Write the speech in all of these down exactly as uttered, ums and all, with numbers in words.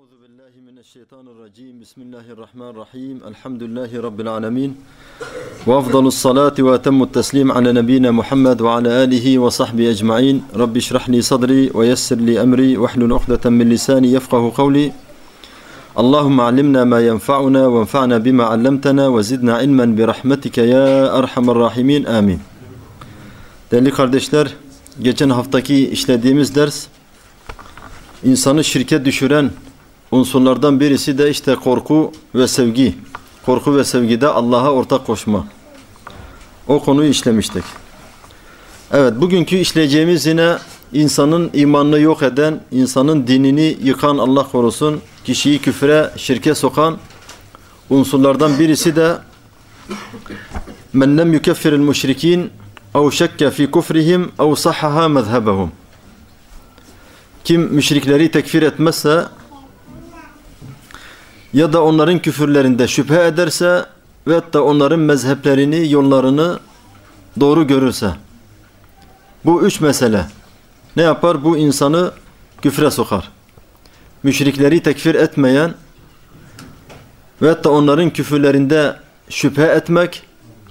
Euzu billahi mineşşeytanirracim. Bismillahirrahmanirrahim. Elhamdülillahi rabbil alamin. Ve afdalus salati ve etemmut teslim ala nebiyina Muhammed ve ala alihi ve sahbihi ecmaîn. Rabbi şrah li sadri ve yessir li emri ve hlul ukdeten min lisani yefkahu kavli. Allahumme allimna ma yenfa'una ve enfa'na bima 'allamtana ve zidna ilmen bi rahmetike ya erhamer rahimin. Amin. Değerli kardeşler, geçen haftaki işlediğimiz ders insanı şirke düşüren unsurlardan birisi de işte korku ve sevgi. Korku ve sevgide Allah'a ortak koşma. O konuyu işlemiştik. Evet, bugünkü işleyeceğimiz yine insanın imanını yok eden, insanın dinini yıkan, Allah korusun, kişiyi küfre, şirke sokan unsurlardan birisi de men lem yukeffiril müşrikin ev şekke fi kufrihim ev sahhaha mezhebehum. Kim müşrikleri tekfir etmezse ya da onların küfürlerinde şüphe ederse ve da onların mezheplerini, yollarını doğru görürse, bu üç mesele ne yapar? Bu insanı küfre sokar. Müşrikleri tekfir etmeyen ve da onların küfürlerinde şüphe etmek,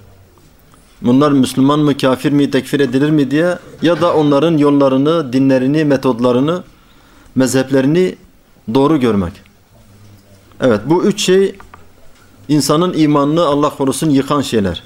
bunlar Müslüman mı, kafir mi, tekfir edilir mi diye, ya da onların yollarını, dinlerini, metodlarını, mezheplerini doğru görmek. Evet, bu üç şey insanın imanını, Allah korusun, yıkan şeyler.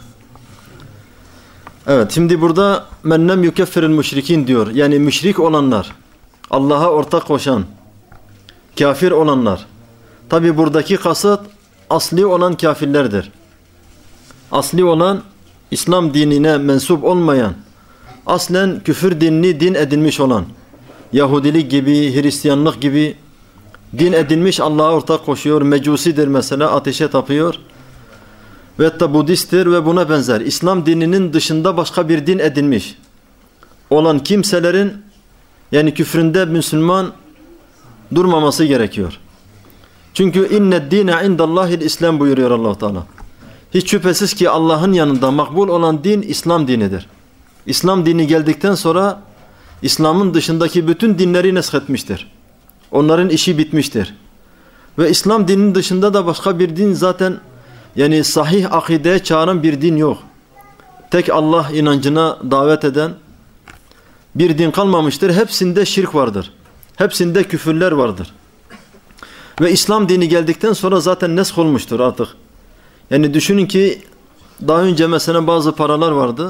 Evet, şimdi burada men lem yukeffiril müşrikin diyor. Yani müşrik olanlar, Allah'a ortak koşan, kafir olanlar. Tabi buradaki kasıt asli olan kafirlerdir. Asli olan İslam dinine mensup olmayan, aslen küfür dinini din edinmiş olan, Yahudilik gibi, Hristiyanlık gibi din edinmiş, Allah'a ortak koşuyor, mecusidir mesela, ateşe tapıyor ve da Budisttir ve buna benzer. İslam dininin dışında başka bir din edinmiş olan kimselerin yani küfründe Müslüman durmaması gerekiyor. Çünkü inne dine indallahil İslam buyuruyor Allah Teala. Hiç şüphesiz ki Allah'ın yanında makbul olan din İslam dinidir. İslam dini geldikten sonra İslam'ın dışındaki bütün dinleri neshetmiştir. Onların işi bitmiştir. Ve İslam dininin dışında da başka bir din zaten yani sahih akideye çağıran bir din yok. Tek Allah inancına davet eden bir din kalmamıştır. Hepsinde şirk vardır. Hepsinde küfürler vardır. Ve İslam dini geldikten sonra zaten nesk olmuştur artık. Yani düşünün ki daha önce mesela bazı paralar vardı.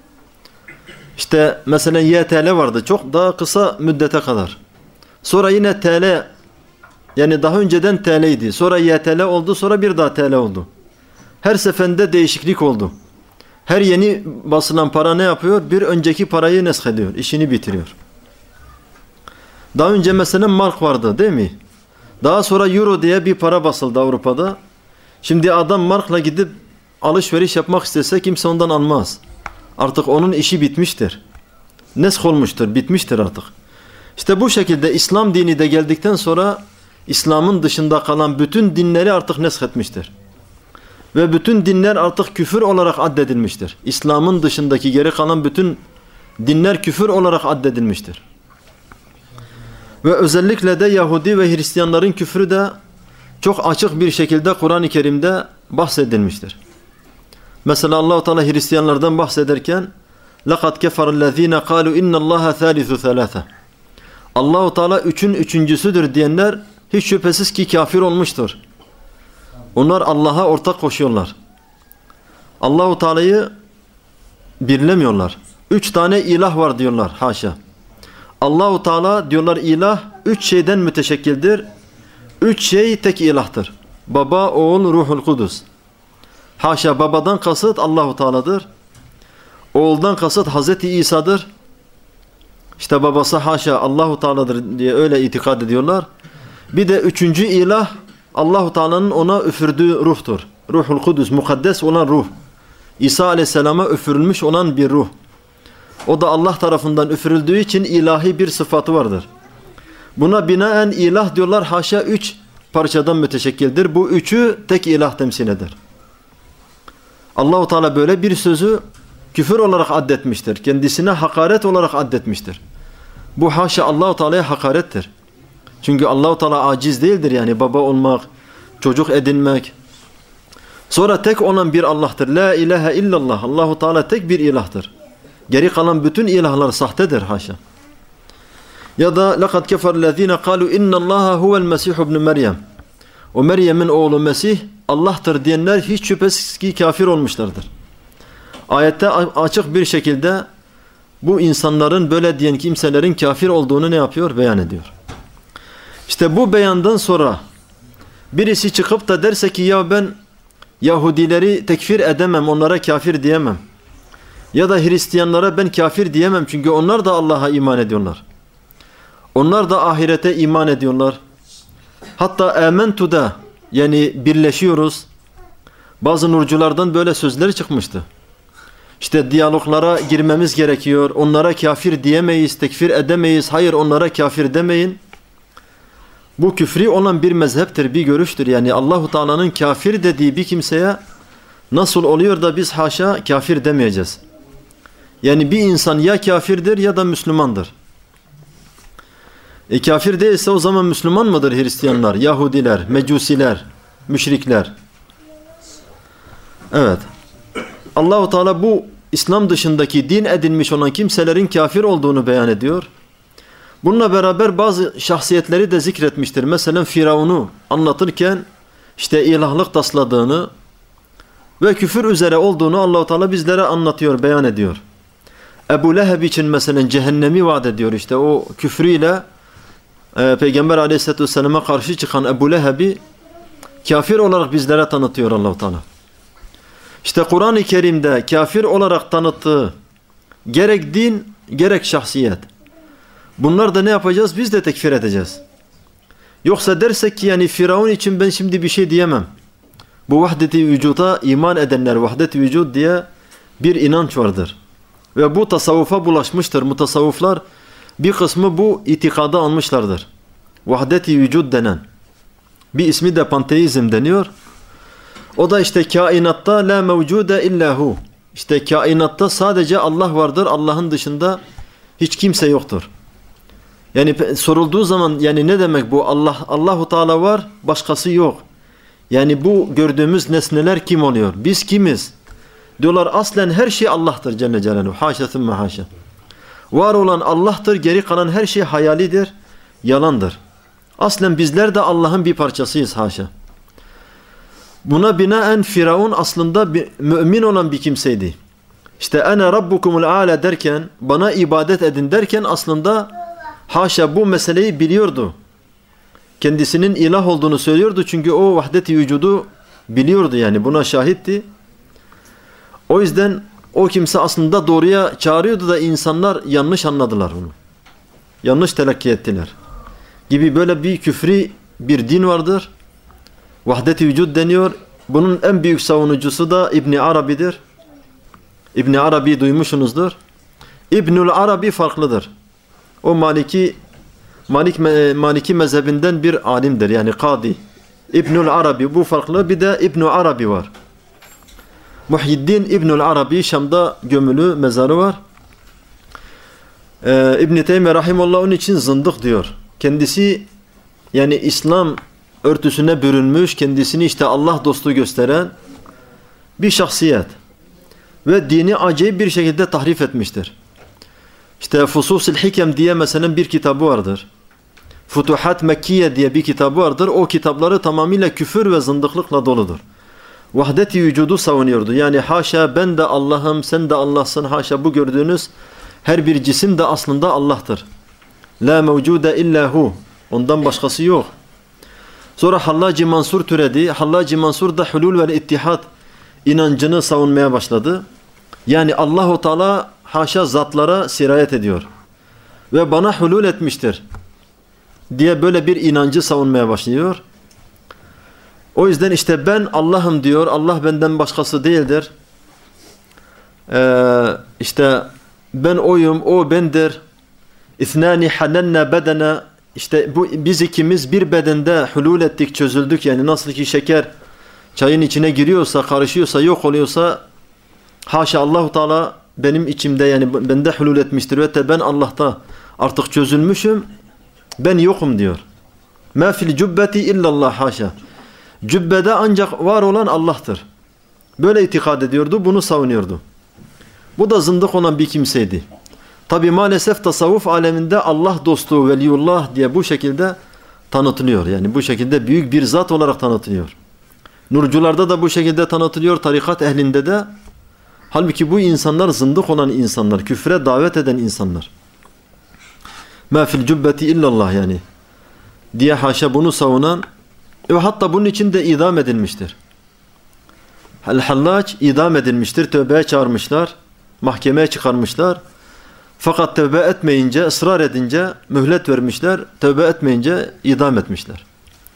İşte mesela Y T L vardı. Çok daha kısa müddete kadar. Sonra yine T L, yani daha önceden T L'ydi. Sonra Y T L oldu. Sonra bir daha T L oldu. Her seferinde değişiklik oldu. Her yeni basılan para ne yapıyor? Bir önceki parayı nesk ediyor. İşini bitiriyor. Daha önce mesela mark vardı değil mi? Daha sonra euro diye bir para basıldı Avrupa'da. Şimdi adam markla gidip alışveriş yapmak istese kimse ondan almaz. Artık onun işi bitmiştir. Nesk olmuştur, bitmiştir artık. İşte bu şekilde İslam dini de geldikten sonra İslam'ın dışında kalan bütün dinleri artık neshetmiştir. Ve bütün dinler artık küfür olarak addedilmiştir. İslam'ın dışındaki geri kalan bütün dinler küfür olarak addedilmiştir. Ve özellikle de Yahudi ve Hristiyanların küfrü de çok açık bir şekilde Kur'an-ı Kerim'de bahsedilmiştir. Mesela Allah-u Teala Hristiyanlardan bahsederken لَقَدْ كَفَرَ الَّذ۪ينَ قَالُوا اِنَّ اللّٰهَ ثَالِثُ ثَلَاثَ Allah-u Teala üçün üçüncüsüdür diyenler hiç şüphesiz ki kafir olmuştur. Onlar Allah'a ortak koşuyorlar. Allah-u Teala'yı birlemiyorlar. Üç tane ilah var diyorlar. Haşa. Allah-u Teala diyorlar ilah üç şeyden müteşekkildir. Üç şey tek ilahtır. Baba, oğul, ruhul kudüs. Haşa, babadan kasıt Allah-u Teala'dır. Oğuldan kasıt Hazreti İsa'dır. İşte babası haşa Allah-u Teala'dır diye öyle itikad ediyorlar. Bir de üçüncü ilah Allah-u Teala'nın ona üfürdüğü ruhtur. Ruhul Kudüs, mukaddes olan ruh. İsa Aleyhisselam'a üfürülmüş olan bir ruh. O da Allah tarafından üfürüldüğü için ilahi bir sıfatı vardır. Buna binaen ilah diyorlar haşa üç parçadan müteşekkildir. Bu üçü tek ilah temsil eder. Allah-u Teala böyle bir sözü küfür olarak addetmiştir. Kendisine hakaret olarak addetmiştir. Bu haşa Allah-u Teala'ya hakarettir. Çünkü Allah-u Teala aciz değildir yani baba olmak, çocuk edinmek. Sonra tek olan bir Allah'tır. La ilahe illallah. Allah-u Teala tek bir ilahtır. Geri kalan bütün ilahlar sahtedir haşa. Ya da لَقَدْ كَفَرَ الَّذ۪ينَ قَالُوا اِنَّ اللّٰهَ هُوَ الْمَسِيحُ ibn Meryem. O Meryem'in oğlu Mesih Allah'tır diyenler hiç şüphesiz ki kafir olmuşlardır. Ayette açık bir şekilde bu insanların, böyle diyen kimselerin kafir olduğunu ne yapıyor? Beyan ediyor. İşte bu beyandan sonra birisi çıkıp da derse ki ya ben Yahudileri tekfir edemem, onlara kafir diyemem. Ya da Hristiyanlara ben kafir diyemem çünkü onlar da Allah'a iman ediyorlar. Onlar da ahirete iman ediyorlar. Hatta amentu'da yani birleşiyoruz. Bazı nurculardan böyle sözler çıkmıştı. İşte diyaloglara girmemiz gerekiyor. Onlara kafir diyemeyiz, tekfir edemeyiz. Hayır onlara kafir demeyin. Bu küfri olan bir mezheptir, bir görüştür. Yani Allahu Teala'nın kafir dediği bir kimseye nasıl oluyor da biz haşa kafir demeyeceğiz. Yani bir insan ya kafirdir ya da Müslümandır. E kafir değilse o zaman Müslüman mıdır Hristiyanlar, Yahudiler, Mecusiler, müşrikler? Evet. Allahu Teala bu İslam dışındaki din edinmiş olan kimselerin kafir olduğunu beyan ediyor. Bununla beraber bazı şahsiyetleri de zikretmiştir. Mesela Firavun'u anlatırken işte ilahlık tasladığını ve küfür üzere olduğunu Allah-u Teala bizlere anlatıyor, beyan ediyor. Ebu Leheb için mesela cehennemi vaat ediyor. İşte o küfrüyle e, Peygamber Aleyhisselatü Vesselam'a karşı çıkan Ebu Leheb'i kafir olarak bizlere tanıtıyor Allah-u Teala. İşte Kur'an-ı Kerim'de kafir olarak tanıttığı gerek din gerek şahsiyet. Bunlar da ne yapacağız? Biz de tekfir edeceğiz. Yoksa dersek ki yani Firavun için ben şimdi bir şey diyemem. Bu vahdet-i vücuda iman edenler, vahdet-i vücud diye bir inanç vardır. Ve bu tasavvufa bulaşmıştır. Mutasavvuflar bir kısmı bu itikada almışlardır. Vahdet-i vücud denen. Bir ismi de panteizm deniyor. O da işte kainatta la mevcude illahu. İşte kainatta sadece Allah vardır. Allah'ın dışında hiç kimse yoktur. Yani sorulduğu zaman yani ne demek bu? Allah Allahu Teala var, başkası yok. Yani bu gördüğümüz nesneler kim oluyor? Biz kimiz? Diyorlar aslen her şey Allah'tır Celle Celaluhu. Haşa thümme haşa. Var olan Allah'tır, geri kalan her şey hayalidir, yalandır. Aslen bizler de Allah'ın bir parçasıyız haşa. Buna binaen Firavun aslında bir, mümin olan bir kimseydi. İşte ene rabbukumul a'la derken, bana ibadet edin derken aslında haşa bu meseleyi biliyordu. Kendisinin ilah olduğunu söylüyordu çünkü o vahdet-i vücudu biliyordu yani buna şahitti. O yüzden o kimse aslında doğruya çağırıyordu da insanlar yanlış anladılar onu. Yanlış telakki ettiler. Gibi böyle bir küfri bir din vardır. Vahdet-i vücud deniyor. Bunun en büyük savunucusu da İbn Arabi'dir. İbn Arabi duymuşsunuzdur. İbnül Arabi farklıdır. O Maliki Malik, Maliki mezhebinden bir alimdir. Yani kadi. İbnül Arabi bu farklı. Bir de İbn Arabi var. Muhyiddin İbnül Arabi Şam'da gömülü mezarı var. Ee, İbn-i Teymiye Rahimullah onun için zındık diyor. Kendisi yani İslam örtüsüne bürünmüş, kendisini işte Allah dostu gösteren bir şahsiyet. Ve dini acayip bir şekilde tahrif etmiştir. İşte Fusus-ül Hikem diye mesela bir kitabı vardır. Futuhat Mekkiye diye bir kitabı vardır. O kitapları tamamıyla küfür ve zındıklıkla doludur. Vahdet-i vücudu savunuyordu. Yani haşa ben de Allah'ım, sen de Allah'sın. Haşa bu gördüğünüz her bir cisim de aslında Allah'tır. La mevcude illahu. Ondan başkası yok. Sonra Hallacı Mansur türedi. Hallacı Mansur da hulul ve ittihad inancını savunmaya başladı. Yani Allahu Teala haşa zatlara sirayet ediyor. Ve bana hulul etmiştir diye böyle bir inancı savunmaya başlıyor. O yüzden işte ben Allah'ım diyor. Allah benden başkası değildir. Ee, işte ben oyum, o bendir. İthnani hanenne bedene. İşte bu, biz ikimiz bir bedende hulul ettik, çözüldük. Yani nasıl ki şeker çayın içine giriyorsa, karışıyorsa, yok oluyorsa haşa Allahu Teala benim içimde yani bende hulul etmiştir ve de ben Allah'ta artık çözülmüşüm. Ben yokum diyor. Ma fil cübbeti illallah haşa. Cübbede ancak var olan Allah'tır. Böyle itikad ediyordu, bunu savunuyordu. Bu da zındık olan bir kimseydi. Tabi maalesef tasavvuf aleminde Allah dostu, veliyullah diye bu şekilde tanıtılıyor. Yani bu şekilde büyük bir zat olarak tanıtılıyor. Nurcularda da bu şekilde tanıtılıyor, tarikat ehlinde de. Halbuki bu insanlar zındık olan insanlar, küfre davet eden insanlar. Ma fil cübbeti illallah yani. Diye haşa bunu savunan ve hatta bunun için de idam edilmiştir. El-Hallac idam edilmiştir, tövbeye çağırmışlar, mahkemeye çıkarmışlar. Fakat tövbe etmeyince, ısrar edince mühlet vermişler, tövbe etmeyince idam etmişler.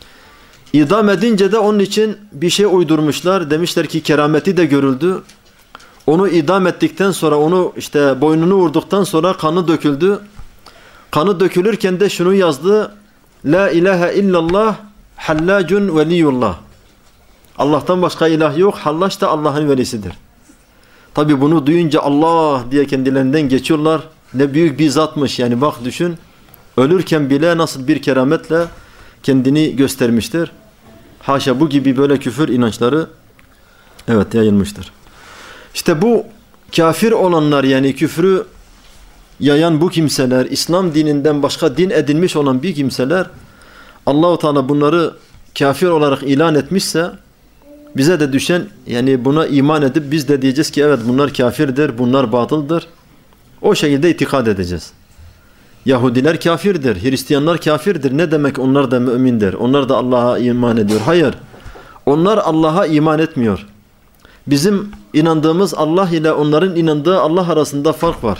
İdam edince de onun için bir şey uydurmuşlar. Demişler ki kerameti de görüldü. Onu idam ettikten sonra, onu işte boynunu vurduktan sonra kanı döküldü. Kanı dökülürken de şunu yazdı. La ilahe illallah hallacun veliyullah. Allah'tan başka ilah yok. Hallaç da Allah'ın velisidir. Tabi bunu duyunca Allah diye kendilerinden geçiyorlar. Ne büyük bir zatmış yani, bak düşün. Ölürken bile nasıl bir kerametle kendini göstermiştir. Haşa bu gibi böyle küfür inançları evet yayılmıştır. İşte bu kafir olanlar, yani küfrü yayan bu kimseler, İslam dininden başka din edinmiş olan bir kimseler, Allah-u Teala bunları kafir olarak ilan etmişse bize de düşen yani buna iman edip biz de diyeceğiz ki evet bunlar kafirdir, bunlar batıldır. O şekilde itikad edeceğiz. Yahudiler kafirdir, Hristiyanlar kafirdir. Ne demek onlar da mümindir? Onlar da Allah'a iman ediyor. Hayır. Onlar Allah'a iman etmiyor. Bizim inandığımız Allah ile onların inandığı Allah arasında fark var.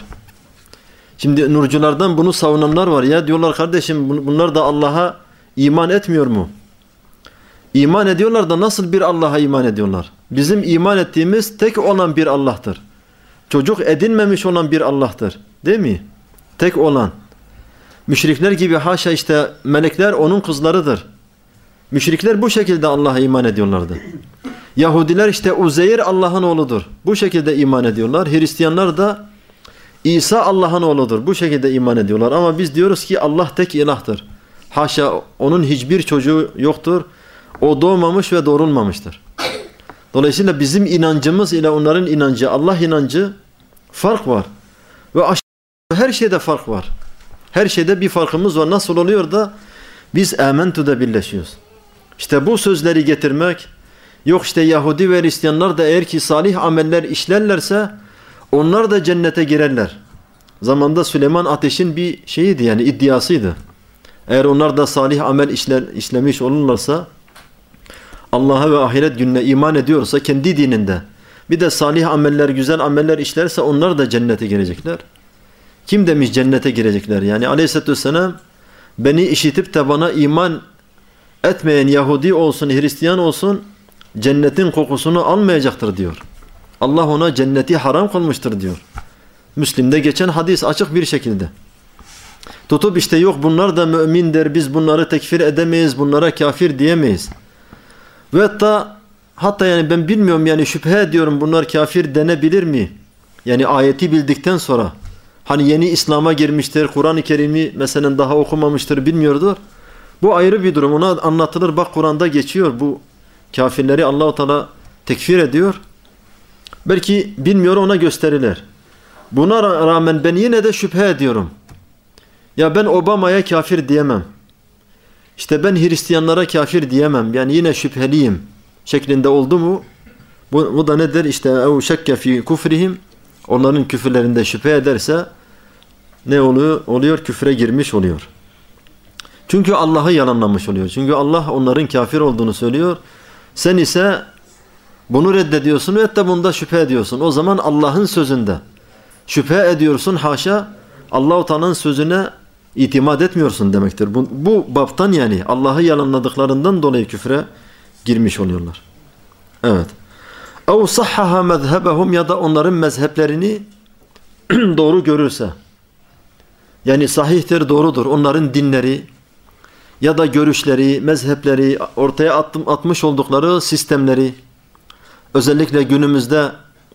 Şimdi nurculardan bunu savunanlar var ya, diyorlar kardeşim bunlar da Allah'a iman etmiyor mu? İman ediyorlar da nasıl bir Allah'a iman ediyorlar? Bizim iman ettiğimiz tek olan bir Allah'tır. Çocuk edinmemiş olan bir Allah'tır. Değil mi? Tek olan. Müşrikler gibi haşa işte melekler onun kızlarıdır. Müşrikler bu şekilde Allah'a iman ediyorlardı. Yahudiler işte Uzeyr Allah'ın oğludur. Bu şekilde iman ediyorlar. Hristiyanlar da İsa Allah'ın oğludur. Bu şekilde iman ediyorlar. Ama biz diyoruz ki Allah tek ilahtır. Haşa onun hiçbir çocuğu yoktur. O doğmamış ve doğrulmamıştır. Dolayısıyla bizim inancımız ile onların inancı, Allah inancı fark var. Ve her şeyde fark var. Her şeyde bir farkımız var. Nasıl oluyor da biz amentu'da birleşiyoruz. İşte bu sözleri getirmek, yok işte Yahudi ve Hristiyanlar da eğer ki salih ameller işlerlerse onlar da cennete girerler. Zamanda Süleyman Ateş'in bir şeyiydi yani iddiasıydı. Eğer onlar da salih amel işler, işlemiş olurlarsa, Allah'a ve ahiret gününe iman ediyorsa kendi dininde, bir de salih ameller, güzel ameller işlerse onlar da cennete girecekler. Kim demiş cennete girecekler? Yani Aleyhisselatü Vesselam beni işitip de bana iman etmeyen Yahudi olsun, Hristiyan olsun cennetin kokusunu almayacaktır diyor. Allah ona cenneti haram kılmıştır diyor. Müslim'de geçen hadis açık bir şekilde. Tutup işte yok bunlar da mümindir, biz bunları tekfir edemeyiz, bunlara kafir diyemeyiz. Ve hatta, hatta yani ben bilmiyorum yani şüphe ediyorum bunlar kafir denebilir mi? Yani ayeti bildikten sonra. Hani yeni İslam'a girmiştir, Kur'an-ı Kerim'i mesela daha okumamıştır, bilmiyordur. Bu ayrı bir durum. Ona anlatılır. Bak Kur'an'da geçiyor. Bu kafirleri Allah-u Teala tekfir ediyor. Belki bilmiyor, ona gösterilir. Buna rağmen ben yine de şüphe ediyorum. Ya ben Obama'ya kafir diyemem. İşte ben Hristiyanlara kafir diyemem. Yani yine şüpheliyim şeklinde oldu mu? Bu, bu da nedir? İşte ev şekke fi kufrihim. Onların küfürlerinde şüphe ederse ne oluyor? Oluyor küfre girmiş oluyor. Çünkü Allah'ı yalanlamış oluyor. Çünkü Allah onların kafir olduğunu söylüyor. Sen ise bunu reddediyorsun ve hatta bunda şüphe ediyorsun. O zaman Allah'ın sözünde şüphe ediyorsun, haşa Allah-u Teala'nın sözüne itimat etmiyorsun demektir. Bu, bu baptan yani Allah'ı yalanladıklarından dolayı küfre girmiş oluyorlar. Evet. اَوْ صَحَّهَا مَذْهَبَهُمْ ya da onların mezheplerini doğru görürse. Yani sahihtir, doğrudur. Onların dinleri ya da görüşleri, mezhepleri, ortaya attım, atmış oldukları sistemleri, özellikle günümüzde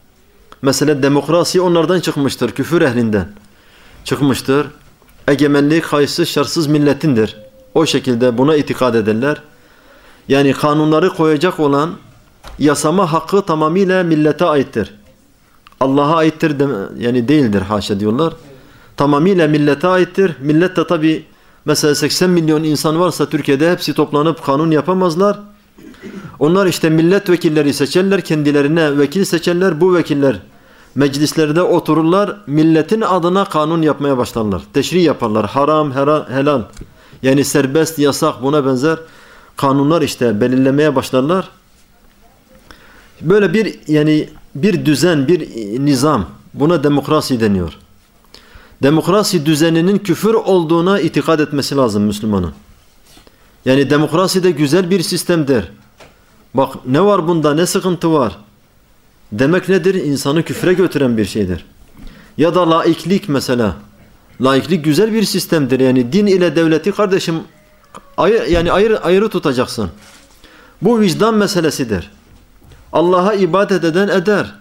mesela demokrasi onlardan çıkmıştır, küfür ehlinden çıkmıştır. Egemenlik haysız şartsız milletindir. O şekilde buna itikad ederler. Yani kanunları koyacak olan yasama hakkı tamamıyla millete aittir. Allah'a aittir de, yani değildir haşa diyorlar. Tamamıyla millete aittir. Millet de tabi mesela seksen milyon insan varsa Türkiye'de hepsi toplanıp kanun yapamazlar. Onlar işte milletvekilleri seçerler, kendilerine vekil seçerler. Bu vekiller meclislerde otururlar, milletin adına kanun yapmaya başlarlar. Teşri yaparlar. Haram, helal. Yani serbest, yasak, buna benzer kanunlar işte belirlemeye başlarlar. Böyle bir yani bir düzen, bir nizam. Buna demokrasi deniyor. Demokrasi düzeninin küfür olduğuna itikad etmesi lazım Müslümanın. Yani demokrasi de güzel bir sistemdir. Bak ne var bunda, ne sıkıntı var demek nedir? İnsanı küfre götüren bir şeydir. Ya da laiklik mesela. Laiklik güzel bir sistemdir. Yani din ile devleti kardeşim ayrı, yani ayrı, ayrı tutacaksın. Bu vicdan meselesidir. Allah'a ibadet eden eder.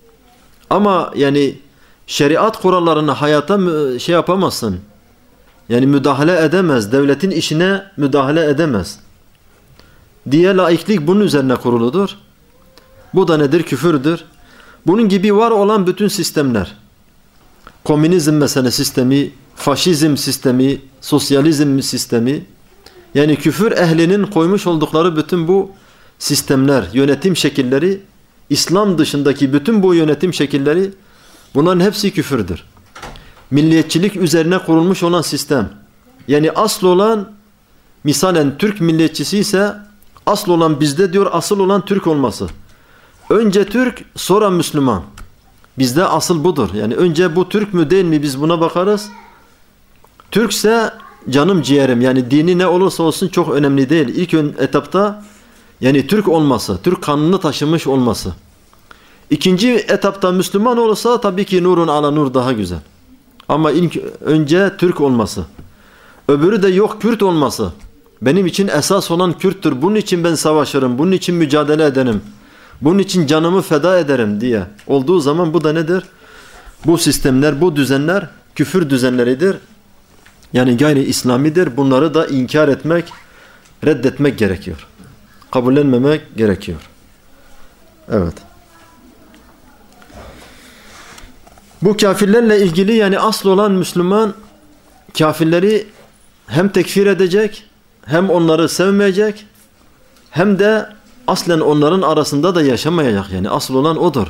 Ama yani şeriat kurallarını hayata şey yapamazsın. Yani müdahale edemez. Devletin işine müdahale edemez. Diye laiklik bunun üzerine kuruludur. Bu da nedir? Küfürdür. Bunun gibi var olan bütün sistemler. Komünizm mesela sistemi, faşizm sistemi, sosyalizm sistemi. Yani küfür ehlinin koymuş oldukları bütün bu sistemler, yönetim şekilleri, İslam dışındaki bütün bu yönetim şekilleri, bunların hepsi küfürdür. Milliyetçilik üzerine kurulmuş olan sistem. Yani asıl olan, misalen Türk milliyetçisi ise asıl olan bizde diyor, asıl olan Türk olması. Önce Türk, sonra Müslüman. Bizde asıl budur. Yani önce bu Türk mü değil mi biz buna bakarız. Türkse canım ciğerim, yani dini ne olursa olsun çok önemli değil. İlk etapta yani Türk olması, Türk kanını taşımış olması. İkinci etapta Müslüman olursa tabii ki nurun ala nur daha güzel. Ama ilk önce Türk olması. Öbürü de yok Kürt olması. Benim için esas olan Kürttür. Bunun için ben savaşırım. Bunun için mücadele ederim. Bunun için canımı feda ederim diye olduğu zaman bu da nedir? Bu sistemler, bu düzenler küfür düzenleridir. Yani gayri İslamidir. Bunları da inkar etmek, reddetmek gerekiyor. Kabullenmemek gerekiyor. Evet. Bu kafirlerle ilgili yani asıl olan Müslüman kafirleri hem tekfir edecek, hem onları sevmeyecek, hem de aslen onların arasında da yaşamayacak. Yani asıl olan odur.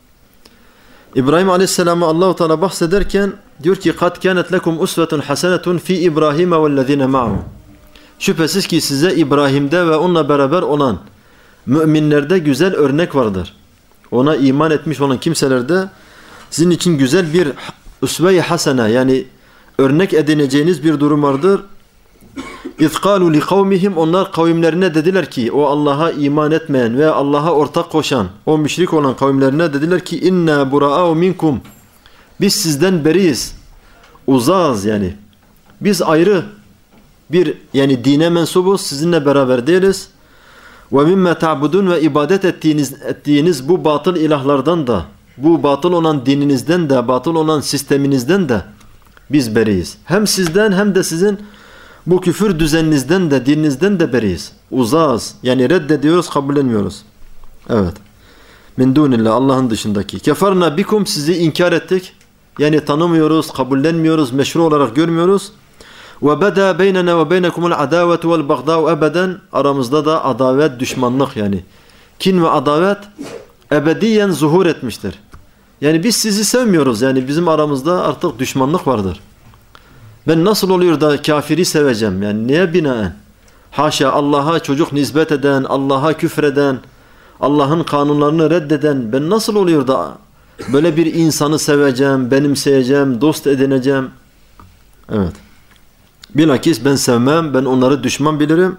İbrahim Aleyhisselam'ı Allah-u Teala bahsederken diyor ki قَدْ كَانَتْ لَكُمْ اُسْوَةٌ حَسَنَةٌ فِي إِبْرَاهِيمَ وَالَّذ۪ينَ مَعَهُ. Şüphesiz ki size İbrahim'de ve onunla beraber olan müminlerde güzel örnek vardır. Ona iman etmiş olan kimselerde sizin için güzel bir üsve-i hasene, yani örnek edineceğiniz bir durum vardır. اِذْ قَالُوا لِقَوْمِهِمْ. Onlar kavimlerine dediler ki, o Allah'a iman etmeyen ve Allah'a ortak koşan, o müşrik olan kavimlerine dediler ki اِنَّا بُرَاءُ مِنْكُمْ. Biz sizden beriyiz. Uzağız yani. Biz ayrı bir yani dine mensubuz, sizinle beraber değiliz. وَمِمَّا تَعْبُدُونَ. Ve ibadet ettiğiniz, ettiğiniz bu batıl ilahlardan da, bu batıl olan dininizden de, batıl olan sisteminizden de biz beriyiz. Hem sizden hem de sizin bu küfür düzeninizden de, dininizden de beriyiz. Uzağız. Yani reddediyoruz, kabullenmiyoruz. Evet. Min dunillah, Allah'ın dışındaki. Keferna bikum, sizi inkar ettik. Yani tanımıyoruz, kabullenmiyoruz, meşru olarak görmüyoruz. Ve beda beynena ve beynekumul adavetu vel bagdâ'u ebeden. Aramızda da adavet, düşmanlık yani. Kin ve adavet ebediyen zuhur etmiştir. Yani biz sizi sevmiyoruz. Yani bizim aramızda artık düşmanlık vardır. Ben nasıl oluyor da kafiri seveceğim? Yani neye binaen? Haşa, Allah'a çocuk nispet eden, Allah'a küfreden, Allah'ın kanunlarını reddeden, ben nasıl oluyor da böyle bir insanı seveceğim, benimseyeceğim, dost edineceğim? Evet. Bilakis ben sevmem, ben onları düşman bilirim.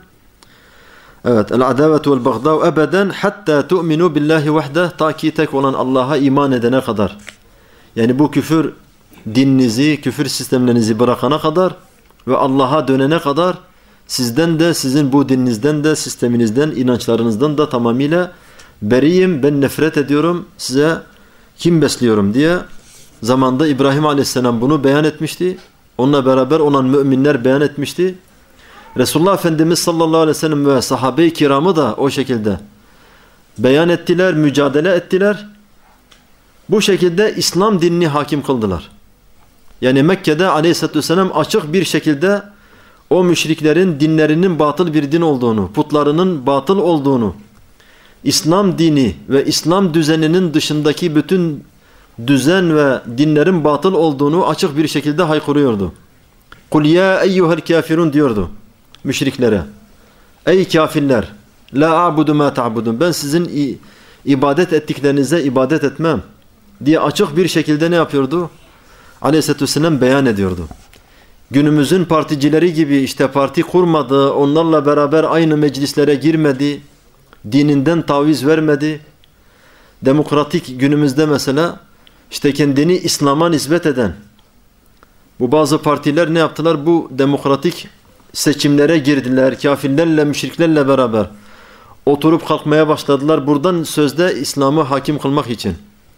Evet. El-adavetu vel-bagdâ'u ebeden hatta tu'minu billahi vahde. Ta ki tek olan Allah'a iman edene kadar. Yani bu küfür dininizi, küfür sistemlerinizi bırakana kadar ve Allah'a dönene kadar sizden de, sizin bu dininizden de, sisteminizden, inançlarınızdan da tamamıyla beriyim, ben nefret ediyorum, size kim besliyorum diye zamanda İbrahim Aleyhisselam bunu beyan etmişti. Onunla beraber olan müminler beyan etmişti. Resulullah Efendimiz sallallahu aleyhi ve sellem ve sahabe-i kiramı da o şekilde beyan ettiler, mücadele ettiler. Bu şekilde İslam dinini hakim kıldılar. Yani Mekke'de aleyhissalatü vesselam açık bir şekilde o müşriklerin dinlerinin batıl bir din olduğunu, putlarının batıl olduğunu, İslam dini ve İslam düzeninin dışındaki bütün düzen ve dinlerin batıl olduğunu açık bir şekilde haykırıyordu. Kul ya eyyuhel kafirun diyordu müşriklere. Ey kafirler, la a'budu ma ta'budun. Ben sizin ibadet ettiklerinize ibadet etmem diye açık bir şekilde ne yapıyordu? Aleyhisselatü Vesselam beyan ediyordu. Günümüzün particileri gibi işte parti kurmadı, onlarla beraber aynı meclislere girmedi, dininden taviz vermedi. Demokratik günümüzde mesela işte kendini İslam'a nispet eden bu bazı partiler ne yaptılar? Bu demokratik seçimlere girdiler. Kafirlerle, müşriklerle beraber oturup kalkmaya başladılar. Buradan sözde İslam'ı hakim kılmak için.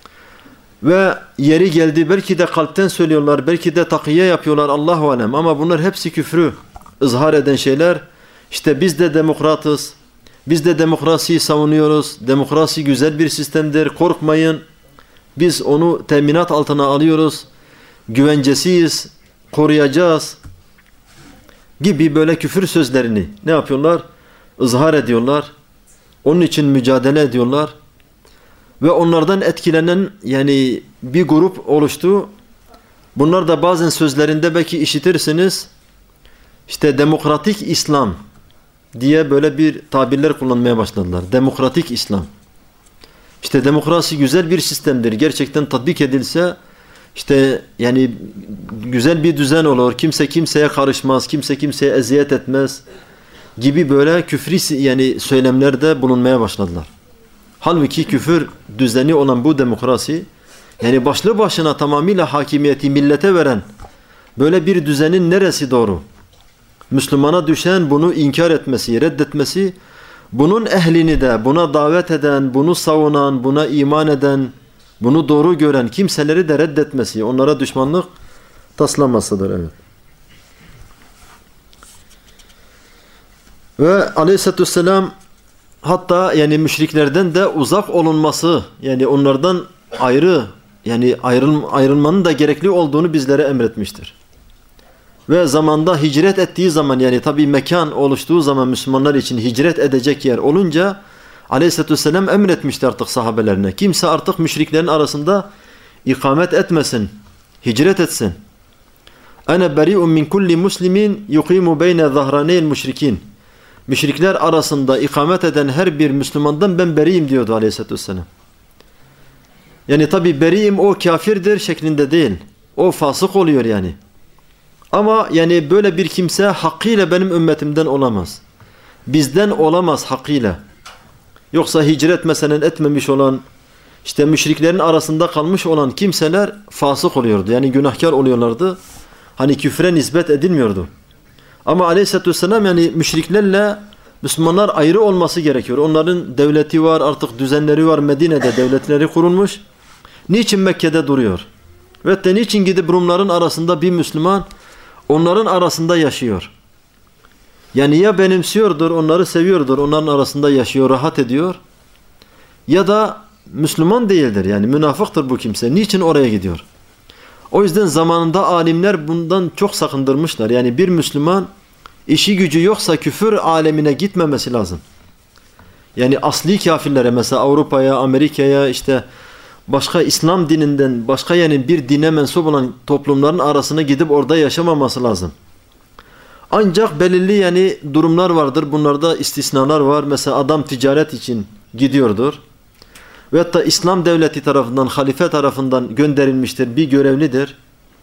Ve yeri geldi belki de kalpten söylüyorlar, belki de takiye yapıyorlar, Allahu alem. Ama bunlar hepsi küfrü ızhar eden şeyler. İşte biz de demokratız. Biz de demokrasiyi savunuyoruz. Demokrasi güzel bir sistemdir. Korkmayın. Biz onu teminat altına alıyoruz. Güvencesiyiz. Koruyacağız. Gibi böyle küfür sözlerini ne yapıyorlar? Izhar ediyorlar. Onun için mücadele ediyorlar. Ve onlardan etkilenen yani bir grup oluştu. Bunlar da bazen sözlerinde belki işitirsiniz. İşte demokratik İslam diye böyle bir tabirler kullanmaya başladılar. Demokratik İslam. İşte demokrasi güzel bir sistemdir. Gerçekten tatbik edilse işte yani güzel bir düzen olur. Kimse kimseye karışmaz. Kimse kimseye eziyet etmez. Gibi böyle küfri yani söylemlerde bulunmaya başladılar. Halbuki küfür düzeni olan bu demokrasi yani başlı başına tamamıyla hakimiyeti millete veren böyle bir düzenin neresi doğru? Müslümana düşen bunu inkar etmesi, reddetmesi, bunun ehlini de buna davet eden, bunu savunan, buna iman eden, bunu doğru gören kimseleri de reddetmesi, onlara düşmanlık taslamasıdır. Evet. Ve aleyhissalatü vesselam hatta yani müşriklerden de uzak olunması, yani onlardan ayrı, yani ayrıl, ayrılmanın da gerekli olduğunu bizlere emretmiştir. Ve zamanda hicret ettiği zaman yani tabi mekan oluştuğu zaman Müslümanlar için hicret edecek yer olunca aleyhissalatü vesselam emretmişti artık sahabelerine. Kimse artık müşriklerin arasında ikamet etmesin, hicret etsin. Ene beri'un min kulli muslimin yuqimu beyne zahraneyl müşrikin. Müşrikler arasında ikamet eden her bir Müslümandan ben beriyim diyordu aleyhissalatü vesselam. Yani tabi beriyim o kafirdir şeklinde değil. O fasık oluyor yani. Ama yani böyle bir kimse hakkıyla benim ümmetimden olamaz. Bizden olamaz hakkıyla. Yoksa hicret mesela etmemiş olan, işte müşriklerin arasında kalmış olan kimseler fasık oluyordu. Yani günahkar oluyorlardı. Hani küfre nispet edilmiyordu. Ama aleyhissalatü vesselam yani müşriklerle Müslümanlar ayrı olması gerekiyor. Onların devleti var, artık düzenleri var. Medine'de devletleri kurulmuş. Niçin Mekke'de duruyor? Ve de niçin gidip Rumların arasında bir Müslüman onların arasında yaşıyor? Yani ya benimsiyordur, onları seviyordur, onların arasında yaşıyor, rahat ediyor. Ya da Müslüman değildir. Yani münafıktır bu kimse. Niçin oraya gidiyor? O yüzden zamanında alimler bundan çok sakındırmışlar. Yani bir Müslüman işi gücü yoksa küfür alemine gitmemesi lazım. Yani asli kafirlere mesela Avrupa'ya, Amerika'ya işte başka İslam dininden başka yani bir dine mensup olan toplumların arasına gidip orada yaşamaması lazım. Ancak belirli yani durumlar vardır. Bunlarda istisnalar var. Mesela adam ticaret için gidiyordur. Ve hatta İslam devleti tarafından, halife tarafından gönderilmiştir. Bir görevlidir.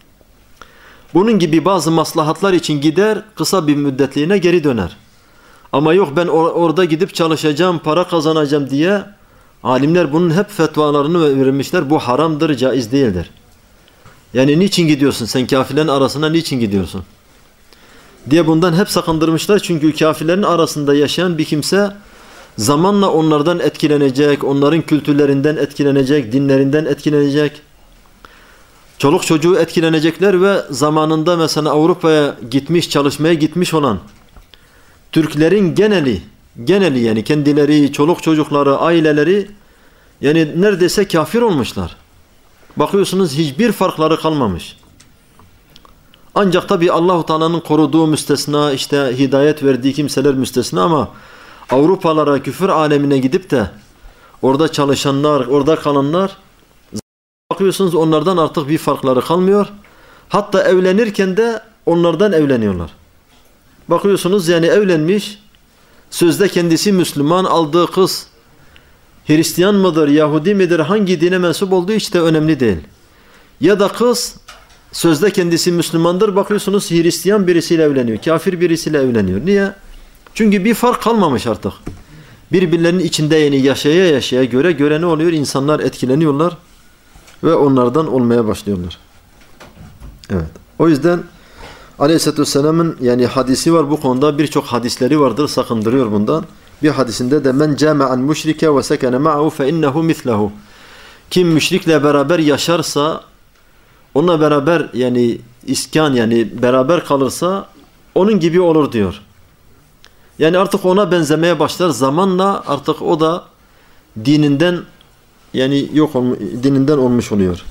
Bunun gibi bazı maslahatlar için gider, kısa bir müddetliğine geri döner. Ama yok ben or orada gidip çalışacağım, para kazanacağım diye alimler bunun hep fetvalarını vermişler. Bu haramdır, caiz değildir. Yani niçin gidiyorsun? Sen kafirlerin arasına niçin gidiyorsun? Diye bundan hep sakındırmışlar. Çünkü kafirlerin arasında yaşayan bir kimse zamanla onlardan etkilenecek, onların kültürlerinden etkilenecek, dinlerinden etkilenecek. Çoluk çocuğu etkilenecekler ve zamanında mesela Avrupa'ya gitmiş, çalışmaya gitmiş olan Türklerin geneli, geneli yani kendileri, çoluk çocukları, aileleri yani neredeyse kafir olmuşlar. Bakıyorsunuz hiçbir farkları kalmamış. Ancak tabi Allahu Teala'nın koruduğu müstesna, işte hidayet verdiği kimseler müstesna ama Avrupalara, küfür alemine gidip de orada çalışanlar, orada kalanlar bakıyorsunuz onlardan artık bir farkları kalmıyor. Hatta evlenirken de onlardan evleniyorlar. Bakıyorsunuz yani evlenmiş, sözde kendisi Müslüman, aldığı kız Hristiyan mıdır, Yahudi midir, hangi dine mensup olduğu hiç de önemli değil. Ya da kız sözde kendisi Müslümandır, bakıyorsunuz Hristiyan birisiyle evleniyor, kafir birisiyle evleniyor. Niye? Çünkü bir fark kalmamış artık. Birbirlerinin içinde yani yaşaya yaşaya göre göre ne oluyor? İnsanlar etkileniyorlar ve onlardan olmaya başlıyorlar. Evet. O yüzden Aleyhisselatü Vesselam'ın yani hadisi var bu konuda, birçok hadisleri vardır, sakındırıyor bundan. Bir hadisinde de men cami'an müşrike ve sekene ma'hu fe innehu mislehu. Kim müşrikle beraber yaşarsa, onunla beraber yani iskan yani beraber kalırsa onun gibi olur diyor. Yani artık ona benzemeye başlar, zamanla artık o da dininden yani yok olmuş, dininden olmuş oluyor.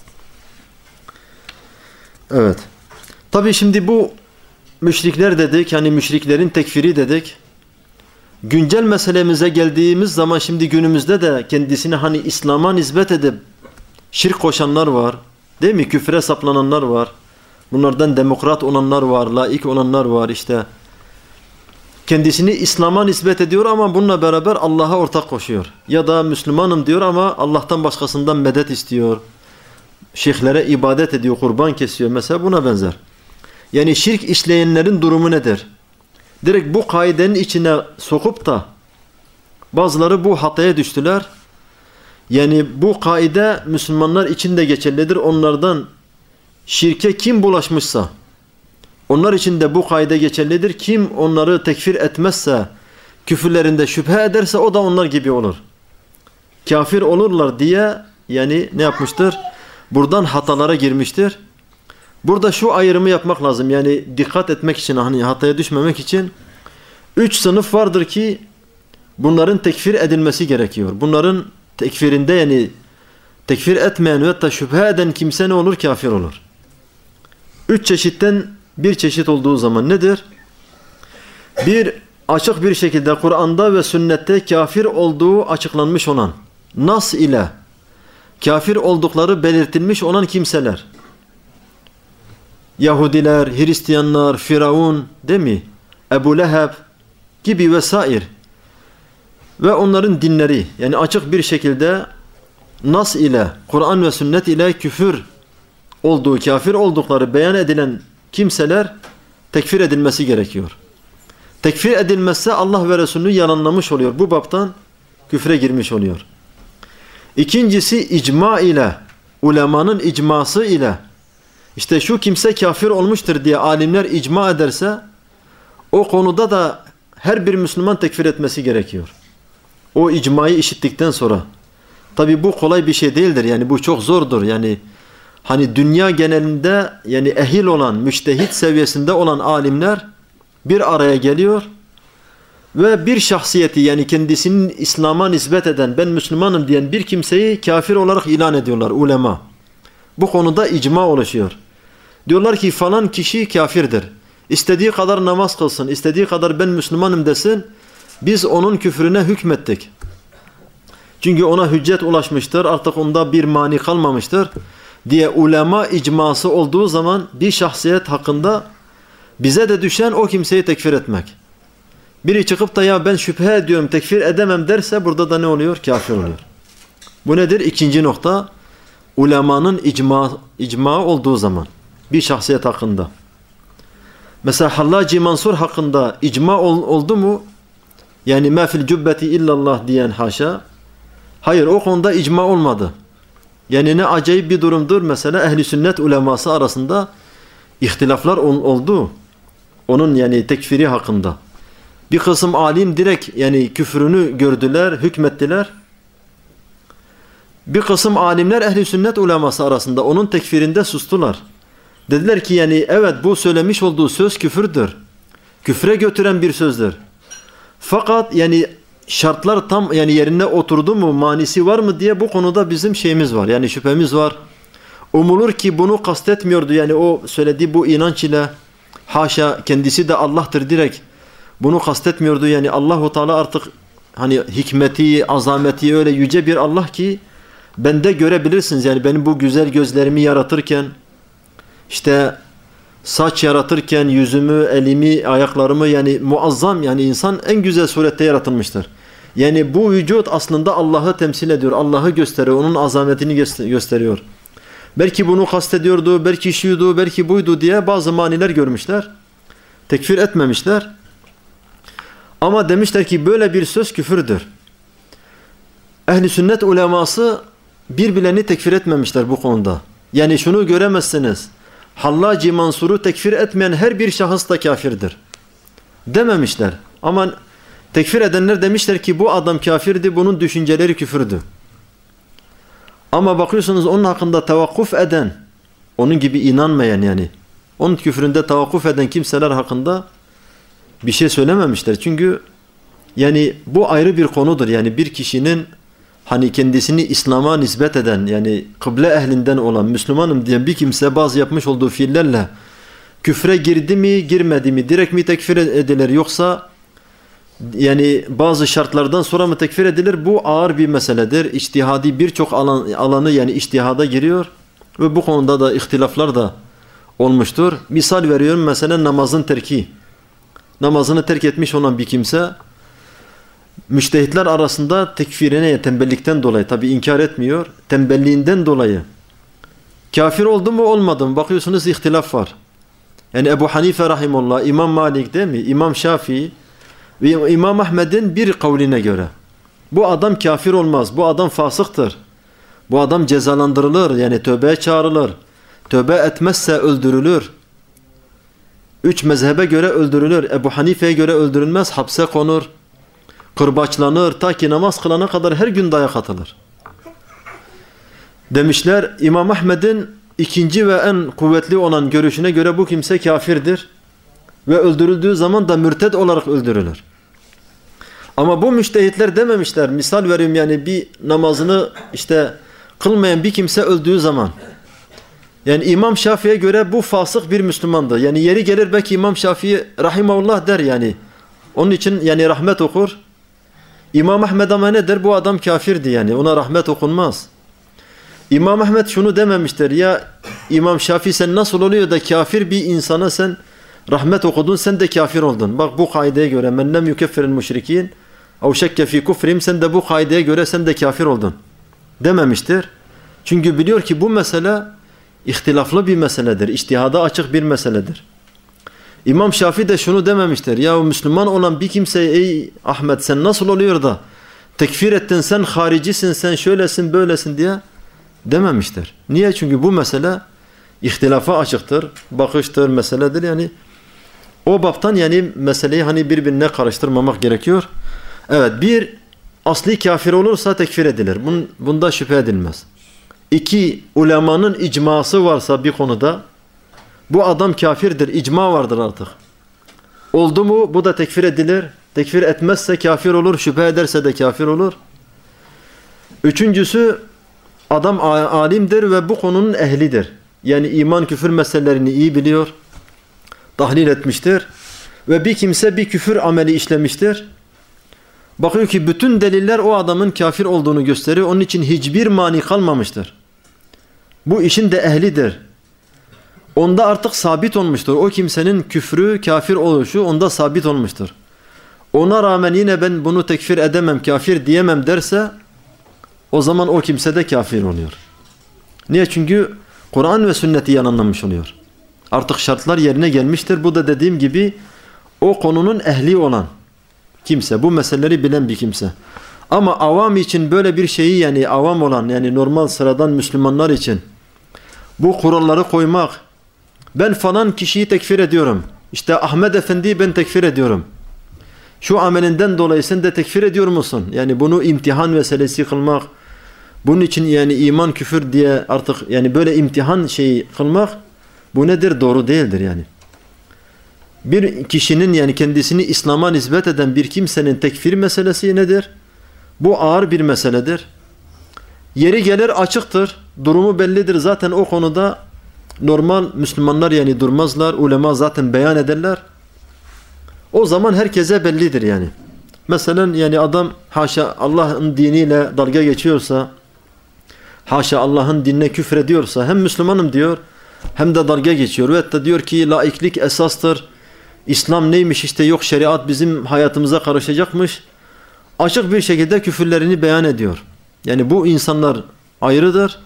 Evet. Tabii şimdi bu müşrikler dedik, yani müşriklerin tekfiri dedik. Güncel meselemize geldiğimiz zaman şimdi günümüzde de kendisini hani İslam'a nispet edip şirk koşanlar var. Değil mi? Küfre saplananlar var. Bunlardan demokrat olanlar var, laik olanlar var işte. Kendisini İslam'a nispet ediyor ama bununla beraber Allah'a ortak koşuyor. Ya da Müslümanım diyor ama Allah'tan başkasından medet istiyor. Şeyhlere ibadet ediyor, kurban kesiyor. Mesela buna benzer. Yani şirk işleyenlerin durumu nedir? Direkt bu kaidenin içine sokup da bazıları bu hataya düştüler. Yani bu kaide Müslümanlar için de geçerlidir. Onlardan şirke kim bulaşmışsa onlar için de bu kaide geçerlidir. Kim onları tekfir etmezse, küfürlerinde şüphe ederse o da onlar gibi olur. Kafir olurlar diye yani ne yapmıştır? Buradan hatalara girmiştir. Burada şu ayrımı yapmak lazım. Yani dikkat etmek için, hani hataya düşmemek için üç sınıf vardır ki bunların tekfir edilmesi gerekiyor. Bunların tekfirinde yani tekfir etmeyen ve hatta şüphe eden kimse ne olur? Kafir olur. Üç çeşitten bir çeşit olduğu zaman nedir? Bir, açık bir şekilde Kur'an'da ve sünnette kafir olduğu açıklanmış olan, nas ile kafir oldukları belirtilmiş olan kimseler. Yahudiler, Hristiyanlar, Firavun, değil mi? Ebu Leheb gibi vesaire. Ve onların dinleri, yani açık bir şekilde nas ile, Kur'an ve sünnet ile küfür olduğu, kafir oldukları beyan edilen kimseler tekfir edilmesi gerekiyor. Tekfir edilmezse Allah ve Resulünü yalanlamış oluyor. Bu baptan küfre girmiş oluyor. İkincisi icma ile, ulemanın icması ile, işte şu kimse kafir olmuştur diye alimler icma ederse o konuda da her bir Müslüman tekfir etmesi gerekiyor. O icmayı işittikten sonra. Tabi bu kolay bir şey değildir. Yani bu çok zordur. Yani hani dünya genelinde yani ehil olan, müçtehit seviyesinde olan alimler bir araya geliyor ve bir şahsiyeti yani kendisinin İslam'a nispet eden, ben Müslümanım diyen bir kimseyi kafir olarak ilan ediyorlar ulema. Bu konuda icma oluşuyor. Diyorlar ki falan kişi kafirdir. İstediği kadar namaz kılsın, istediği kadar ben Müslümanım desin, biz onun küfrüne hükmettik. Çünkü ona hüccet ulaşmıştır, artık onda bir mani kalmamıştır diye ulema icması olduğu zaman bir şahsiyet hakkında bize de düşen o kimseyi tekfir etmek. Biri çıkıp da ya ben şüphe ediyorum, tekfir edemem derse burada da ne oluyor? Kafir oluyor. Bu nedir? İkinci nokta, ulemanın icma, icma olduğu zaman bir şahsiyet hakkında. Mesela Hallaci Mansur hakkında icma ol, oldu mu? Yani ma fil cübbeti illallah diyen haşa. Hayır, o konuda icma olmadı. Yani ne acayip bir durumdur. Mesela ehli sünnet uleması arasında ihtilaflar ol, oldu. Onun yani tekfiri hakkında. Bir kısım alim direkt yani küfrünü gördüler, hükmettiler. Bir kısım alimler ehli sünnet uleması arasında onun tekfirinde sustular. Dediler ki yani evet bu söylemiş olduğu söz küfürdür. Küfre götüren bir sözdür. Fakat yani şartlar tam yani yerine oturdu mu, manisi var mı diye bu konuda bizim şeyimiz var. Yani şüphemiz var. Umulur ki bunu kastetmiyordu. Yani o söylediği bu inanç ile haşa kendisi de Allah'tır direkt bunu kastetmiyordu. Yani Allahu Teala artık hani hikmeti, azameti öyle yüce bir Allah ki bende görebilirsiniz. Yani benim bu güzel gözlerimi yaratırken, işte saç yaratırken yüzümü, elimi, ayaklarımı yani muazzam yani insan en güzel surette yaratılmıştır. Yani bu vücut aslında Allah'ı temsil ediyor. Allah'ı gösteriyor. Onun azametini gösteriyor. Belki bunu kastediyordu, belki şuydu, belki buydu diye bazı maniler görmüşler. Tekfir etmemişler. Ama demişler ki böyle bir söz küfürdür. Ehl-i sünnet uleması birbirlerini tekfir etmemişler bu konuda. Yani şunu göremezsiniz. Hallaci Mansur'u tekfir etmeyen her bir şahıs da kafirdir dememişler. Ama tekfir edenler demişler ki bu adam kafirdi, bunun düşünceleri küfürdü. Ama bakıyorsunuz onun hakkında tevakkuf eden, onun gibi inanmayan yani, onun küfründe tevakkuf eden kimseler hakkında bir şey söylememişler. Çünkü yani bu ayrı bir konudur. Yani bir kişinin hani kendisini İslam'a nispet eden yani kıble ehlinden olan Müslümanım diyen bir kimse bazı yapmış olduğu fiillerle küfre girdi mi girmedi mi direkt mi tekfir edilir yoksa yani bazı şartlardan sonra mı tekfir edilir, bu ağır bir meseledir. İçtihadi birçok alan, alanı yani içtihada giriyor ve bu konuda da ihtilaflar da olmuştur. Misal veriyorum mesela namazın terki. Namazını terk etmiş olan bir kimse müştehitler arasında tekfirine tembellikten dolayı tabi inkar etmiyor. Tembelliğinden dolayı kafir oldu mu olmadı mı bakıyorsunuz ihtilaf var. Yani Ebu Hanife rahimullah, İmam Malik değil mi? İmam Şafii ve İmam Ahmed'in bir kavline göre bu adam kafir olmaz. Bu adam fasıktır. Bu adam cezalandırılır. Yani tövbeye çağrılır. Tövbe etmezse öldürülür. Üç mezhebe göre öldürülür. Ebu Hanife'ye göre öldürülmez. Hapse konur. Kırbaçlanır. Ta ki namaz kılana kadar her gün dayak atılır. Demişler İmam Ahmed'in ikinci ve en kuvvetli olan görüşüne göre bu kimse kafirdir. Ve öldürüldüğü zaman da mürted olarak öldürülür. Ama bu müştehitler dememişler. Misal vereyim yani bir namazını işte kılmayan bir kimse öldüğü zaman. Yani İmam Şafii'ye göre bu fasık bir Müslümandı. Yani yeri gelir belki İmam Şafii rahimahullah der yani. Onun için yani rahmet okur. İmam Ahmed ama ne der? Bu adam kafirdi yani. Ona rahmet okunmaz. İmam Ahmed şunu dememiştir. Ya İmam Şafii sen nasıl oluyor da kafir bir insana sen rahmet okudun, sen de kafir oldun. Bak bu kaideye göre men lem yukeffiril müşrikin ev şekke fi kufrim, sen de bu kaideye göre sen de kafir oldun dememiştir. Çünkü biliyor ki bu mesele ihtilaflı bir meseledir. İçtihada açık bir meseledir. İmam Şafii de şunu dememiştir. Ya Müslüman olan bir kimseye ey Ahmet sen nasıl oluyor da tekfir ettin, sen haricisin, sen şöylesin böylesin diye dememiştir. Niye? Çünkü bu mesele ihtilafa açıktır. Bakıştır, meseledir yani. O baptan yani meseleyi hani birbirine karıştırmamak gerekiyor. Evet, bir asli kafir olursa tekfir edilir. Bunda şüphe edilmez. İki, ulemanın icması varsa bir konuda bu adam kafirdir, icma vardır artık. Oldu mu bu da tekfir edilir. Tekfir etmezse kafir olur, şüphe ederse de kafir olur. Üçüncüsü adam alimdir ve bu konunun ehlidir. Yani iman küfür meselelerini iyi biliyor, tahlil etmiştir. Ve bir kimse bir küfür ameli işlemiştir. Bakıyor ki bütün deliller o adamın kafir olduğunu gösteriyor. Onun için hiçbir mani kalmamıştır. Bu işin de ehlidir. Onda artık sabit olmuştur. O kimsenin küfrü, kafir oluşu onda sabit olmuştur. Ona rağmen yine ben bunu tekfir edemem, kafir diyemem derse o zaman o kimse de kafir oluyor. Niye? Çünkü Kur'an ve sünneti yalanlamış oluyor. Artık şartlar yerine gelmiştir. Bu da dediğim gibi o konunun ehli olan kimse, bu meseleleri bilen bir kimse. Ama avam için böyle bir şeyi yani avam olan yani normal sıradan Müslümanlar için bu kuralları koymak, ben falan kişiyi tekfir ediyorum. İşte Ahmet Efendi'yi ben tekfir ediyorum. Şu amelinden dolayı sen de tekfir ediyor musun? Yani bunu imtihan meselesi kılmak, bunun için yani iman küfür diye artık yani böyle imtihan şeyi kılmak, bu nedir? Doğru değildir yani. Bir kişinin yani kendisini İslam'a nispet eden bir kimsenin tekfir meselesi nedir? Bu ağır bir meseledir. Yeri gelir açıktır. Durumu bellidir. Zaten o konuda normal Müslümanlar yani durmazlar. Ulema zaten beyan ederler. O zaman herkese bellidir yani. Mesela yani adam haşa Allah'ın diniyle dalga geçiyorsa, haşa Allah'ın dinine küfrediyorsa hem Müslümanım diyor hem de dalga geçiyor. Ve hatta diyor ki laiklik esastır. İslam neymiş işte yok şeriat bizim hayatımıza karışacakmış. Açık bir şekilde küfürlerini beyan ediyor. Yani bu insanlar ayrıdır.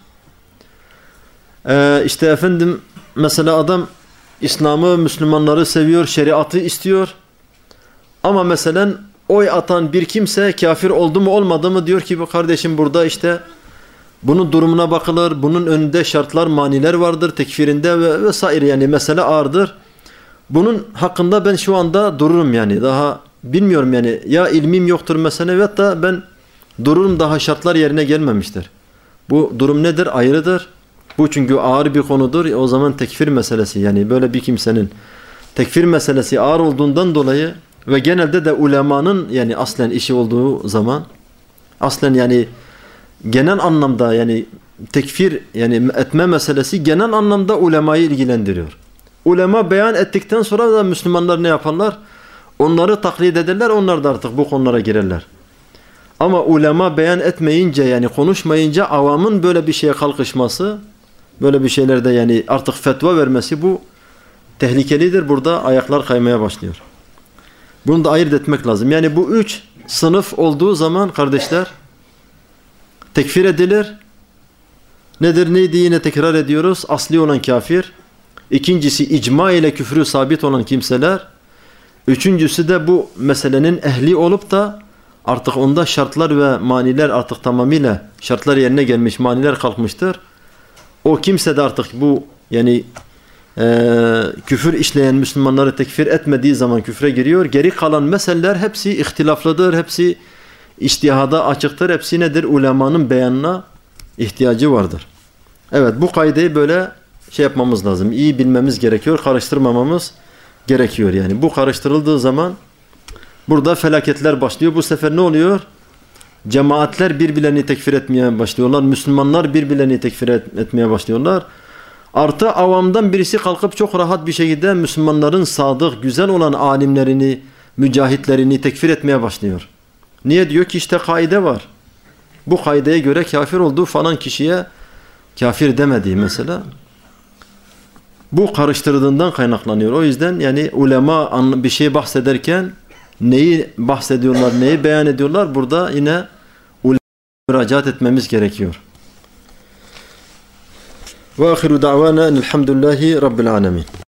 Ee, işte efendim mesela adam İslam'ı, Müslümanları seviyor, şeriatı istiyor. Ama mesela oy atan bir kimse kafir oldu mu olmadı mı diyor ki bu kardeşim burada işte bunun durumuna bakılır. Bunun önünde şartlar, maniler vardır tekfirinde ve vesaire yani mesele ağırdır. Bunun hakkında ben şu anda dururum yani daha bilmiyorum yani ya ilmim yoktur mesele ve hatta ben dururum daha şartlar yerine gelmemiştir. Bu durum nedir? Ayrıdır. Bu çünkü ağır bir konudur. O zaman tekfir meselesi yani böyle bir kimsenin tekfir meselesi ağır olduğundan dolayı ve genelde de ulemanın yani aslen işi olduğu zaman aslen yani genel anlamda yani tekfir yani etme meselesi genel anlamda ulemayı ilgilendiriyor. Ulema beyan ettikten sonra da Müslümanlar ne yaparlar? Onları taklit ederler, onlar da artık bu konulara girerler. Ama ulema beyan etmeyince yani konuşmayınca avamın böyle bir şeye kalkışması, böyle bir şeylerde yani artık fetva vermesi bu tehlikelidir. Burada ayaklar kaymaya başlıyor. Bunu da ayırt etmek lazım. Yani bu üç sınıf olduğu zaman kardeşler tekfir edilir. Nedir neydi yine tekrar ediyoruz. Asli olan kafir. İkincisi icma ile küfrü sabit olan kimseler. Üçüncüsü de bu meselenin ehli olup da artık onda şartlar ve maniler artık tamamıyla şartlar yerine gelmiş, maniler kalkmıştır. O kimse de artık bu yani e, küfür işleyen Müslümanları tekfir etmediği zaman küfre giriyor. Geri kalan meseleler hepsi ihtilaflıdır, hepsi içtihada açıktır, hepsi nedir? Ulemanın beyanına ihtiyacı vardır. Evet bu kaideyi böyle şey yapmamız lazım. İyi bilmemiz gerekiyor, karıştırmamamız gerekiyor yani. Bu karıştırıldığı zaman burada felaketler başlıyor. Bu sefer ne oluyor? Cemaatler birbirlerini tekfir etmeye başlıyorlar. Müslümanlar birbirlerini tekfir et, etmeye başlıyorlar. Artı avamdan birisi kalkıp çok rahat bir şekilde Müslümanların sadık, güzel olan alimlerini, mücahitlerini tekfir etmeye başlıyor. Niye? Diyor ki işte kaide var. Bu kaideye göre kafir olduğu falan kişiye kafir demediği mesela. Bu karıştırdığından kaynaklanıyor. O yüzden yani ulema bir şey bahsederken neyi bahsediyorlar, neyi beyan ediyorlar? Burada yine ulema müracaat etmemiz gerekiyor. Ve ahiru da'vana elhamdülillahi rabbil alemin.